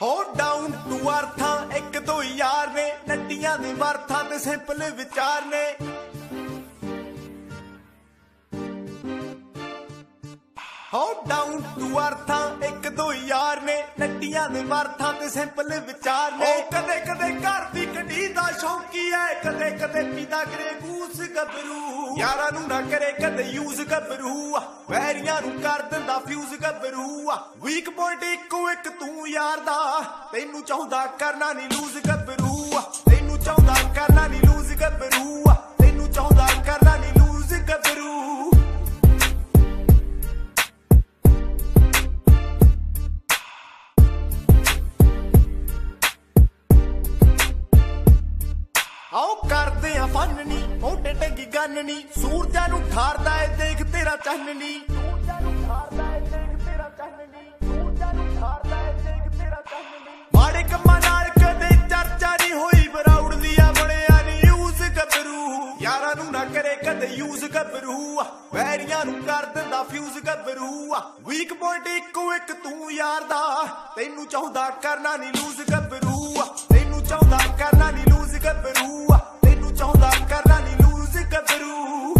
ਹੋ down to ਅਰਥਾਂ ਇੱਕ ਦੋ ਯਾਰ ਨੇ ਨੱਟੀਆਂ ਦੇ ਵਰਥਾਂ ਤੇ ਸਿੰਪਲ ਵਿਚਾਰ ਨੇ ਹੋ ਡਾਊਨ ਟੂ ਅਰਥਾਂ ਇੱਕ ਦੋ ਯਾਰ ਨੇ ਨੱਟੀਆਂ ਦੇ ਵਰਥਾਂ ਤੇ ਸਿੰਪਲ ਵਿਚਾਰ ਨੇ ਕਦੇ ਕਦੇ ਘਰ ਦੀ ਕਢੀ ਦਾ ਸ਼ੌਂਕੀ ਐ ਕਦੇ ਕਦੇ ਪੀਦਾ ਕਰੇ ਗੂਸ ਗੱਭਰੂ ਯਾਰਾਂ ਨੂੰ ਨਾ ਕਰੇ ਕਦੇ ਯੂਜ਼ ਗੱਭਰੂ ਵੈਰੀਆਂ ਨੂੰ ਕਰ ਦਿੰਦਾ ਫਿਊਜ਼ ਗੱਭਰੂ ਵੀਕ ਪੁਆਇੰਟ ਇੱਕੋ ਇੱਕ ਤੂੰ ਯਾਰ ਦਾ ਤੈਨੂੰ ਚਾਹੁੰਦਾ ਕਰਨਾ ਨਹੀਂ ਲੂਜ਼ ਗੱਭਰੂ ਤੈਨੂੰ ਚਾਹੁੰਦਾ ਕਰਨਾ ਨਹੀਂ ਲੂਜ਼ ਗੱਭਰੂ ਤੈਨੂੰ ਚਾਹੁੰਦਾ ਕਰਨਾ ਨਹੀਂ ਲੂਜ਼ ਗੱਭਰੂ ਆਓ ਕਰਦੇ ਆ ਫਨ ਨੀ ਮੋਟੇ ਟੰਗੀ ਗੰਨ ਨੀ ਸੂਰਜਾਂ ਨੂੰ ਠਾਰਦਾ ਏ ਦੇਖ ਤੇਰਾ ਚੰਨ ਨੀ ਸੂਰਜਾਂ ਨੂੰ ਠਾਰਦਾ ਏ ਦੇਖ ਤੇਰਾ ਚੰਨ ਨੀ ਸੂਰਜਾਂ ਨੂੰ ਠਾਰਦਾ ਏ ਦੇਖ ਤੇਰਾ ਚੰਨ ਨੀ ਮਾੜੇ ਕੰਮਾਂ ਨਾਲ ਕਦੇ ਚਰਚਾ ਨਹੀਂ ਹੋਈ ਬਰਾਉਡ ਦੀਆਂ ਬਣਿਆ ਨੀ ਯੂਜ਼ ਗੱਭਰੂ ਯਾਰਾਂ ਨੂੰ ਨਾ ਕਰੇ ਕਦੇ ਯੂਜ਼ ਗੱਭਰੂ ਵੈਰੀਆਂ ਨੂੰ ਕਰ ਦਿੰਦਾ ਫਿਊਜ਼ ਗੱਭਰੂ ਵੀਕ ਪੁਆਇੰਟ ਇੱਕੋ ਇੱਕ ਤੂੰ ਯਾਰ ਦਾ ਤੈਨੂੰ ਚਾਹੁੰਦਾ ਕਰਨਾ ਨਹੀਂ ਲੂਜ਼ ਗੱਭਰੂ ਤੈਨੂੰ ਚਾਹੁੰਦਾ ਕਰਨਾ ਨਹੀਂ ਲੂਜ਼ ਗੱਭਰੂ ਤੈਨੂੰ ਚਾਹੁੰਦਾ ਕਰਨਾ ਨਹੀਂ ਲੂਜ਼ ਗੱਭਰੂ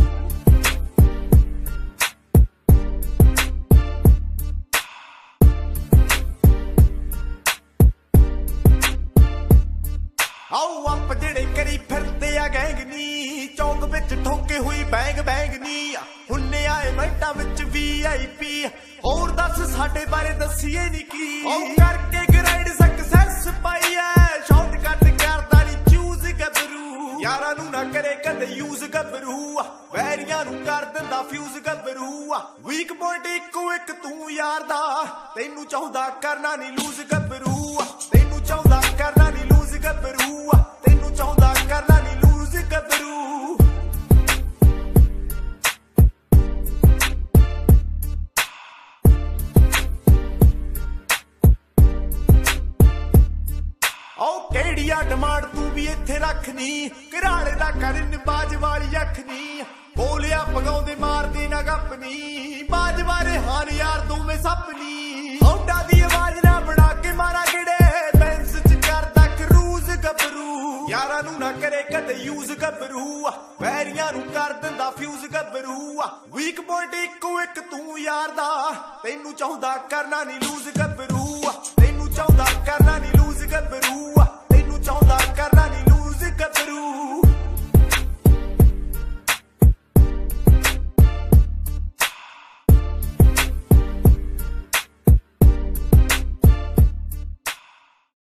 ਆਓ ਆਪ ਜਿਹੜੇ ਕਰੀ ਫਿਰਦੇ ਆ ਗੈਂਗ ਨੀ ਚੌਂਕ ਵਿੱਚ ਠੋਕੇ ਹੋਈ ਬੈਂਗ ਬੈਂਗ ਨੀ ਹੁੰਨੇ ਆਏ ਮਿੰਟਾਂ ਵਿੱਚ VIP ਹੋਰ ਦੱਸ ਸਾਡੇ ਬਾਰੇ ਦੱਸੀਏ ਨੀ ਕੀ ਉਹ ਕਰਕੇ ਗ੍ਰਾਈਡ ਸਕਸੈਸ ਪਾਈ ਐ ਸ਼ਾਰਟਕਟ ਕਰਦਾ ਨੀ ਚੂਜ਼ ਗੱਭਰੂ ਯਾਰਾਂ ਨੂੰ ਨਾ ਕਰੇ ਕਦੇ ਯੂਜ਼ ਗੱਭਰੂ ਵੈਰੀਆਂ ਨੂੰ ਕਰ ਦਿੰਦਾ ਫਿਊਜ਼ ਗੱਭਰੂ ਵੀਕ ਪੁਆਇੰਟ ਇੱਕੋ ਇੱਕ ਤੂੰ ਯਾਰ ਦਾ ਤੈਨੂੰ ਚਾਹੁੰਦਾ ਕਰਨਾ ਨੀ ਲੂਜ਼ ਗੱਭਰੂ ਤੈਨੂੰ ਚਾਹੁੰਦਾ ਕਰਨਾ ਨੀ ਲੂਜ਼ ਗੱਭਰੂ ਤੈਨੂੰ ਚਾਹੁੰਦਾ ਕਰਨਾ ਨੀ ਲੂਜ਼ ਗੱਭਰੂ ਓ ਕਿਹੜੀਆ ਡਿਮਾਂਡ ਤੂੰ ਵੀ ਇੱਥੇ ਰੱਖਨੀ ਘਰਾੜੇ ਦਾ ਕਰਨ ਬਾਜ ਵਾਲੀ ਅੱਖ ਨੀ ਬੋਲਿਆ ਪਗਾਉਂਦੇ ਮਾਰਦੇ ਨਾ ਗੱਪਨੀ ਬਾਜ ਵਾਰੇ ਹਾਨ ਯਾਰ ਦੋਵੇਂ ਸੱਪਨੀ ਹੌਡਾ ਦੀ ਆਵਾਜ਼ ਨਾ ਬਣਾ ਕੇ ਮਾਰਾ ਗਿੜੇ ਬੈਂਸ ਚ ਕਰਦਾ ਕਰੂਜ਼ ਗੱਭਰੂ ਯਾਰਾਂ ਨੂੰ ਨਾ ਕਰੇ ਕਦੇ ਯੂਜ਼ ਗੱਭਰੂ ਵੈਰੀਆਂ ਨੂੰ ਕਰ ਦਿੰਦਾ ਫਿਊਜ਼ ਗੱਭਰੂ ਵੀਕ ਪੁਆਇੰਟ ਇੱਕੋ ਇੱਕ ਤੂੰ ਯਾਰ ਦਾ ਤੈਨੂੰ ਚਾਹੁੰਦਾ ਕਰਨਾ ਨਹੀਂ ਲੂਜ਼ ਗੱਭਰੂ ਤੈਨੂੰ ਚਾਹੁੰਦਾ ਕਰਨਾ ਨਹੀਂ ਲੂਜ਼ ਗੱਭਰੂ